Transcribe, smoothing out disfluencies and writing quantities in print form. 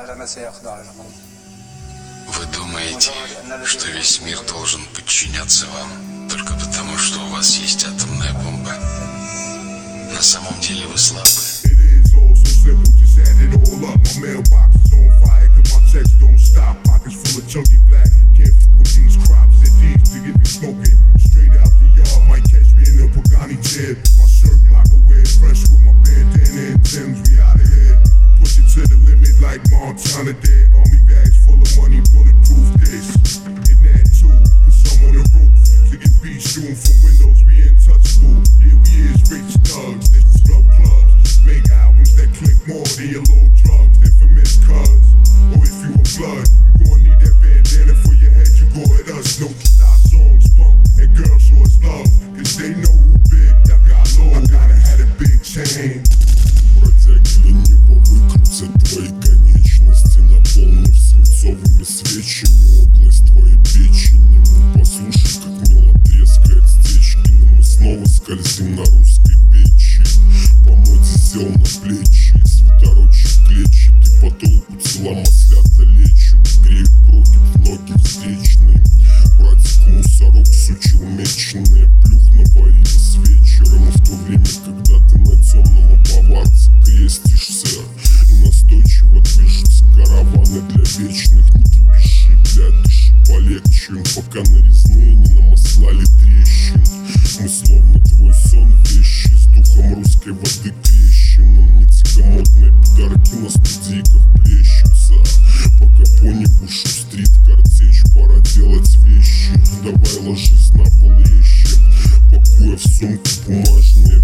Вы думаете, что весь мир должен подчиняться вам только потому, что у вас есть атомная бомба? На самом деле вы слабы. Montana dead, army bags full of money, bulletproof this. In that too, put some on the roof. To get beat shooting from windows, we untouchable. Yeah, we is rich thugs, this is club clubs. Make albums that click more than your little drugs. Infamous cuz, or if you a blood, you gon' need that bandana for your head. You go at us, no our songs bump. And girls show us love, cause they know who big, that got low. I gotta have a big chain. Протяги лениво выкрутят твои конечности, наполнив свинцовыми свечами область твоей печени. Ну послушай, как мело трескает стечки, но мы снова скользим на русской печи. Помойте сел на плечи, свитерочек клетчатый, по толку тела маслята лечат, греют проки в ноги встречные. Братику мусорок сучил меченые, плюх наварили с вечером, и в то время, когда ты на темного поварца крестишься и настойчиво движутся караваны для вечных. Не кипиши, блядь, дыши полегче, пока нарезные не намаслали трещин. Мы словно твой сон вещи, с духом русской воды крещеным. Не тягомотные пидорки на студийках плещутся, пока по небу шустрит картечь. Пора делать вещи, давай ложись на пол ещё, пакуя в сумку бумажные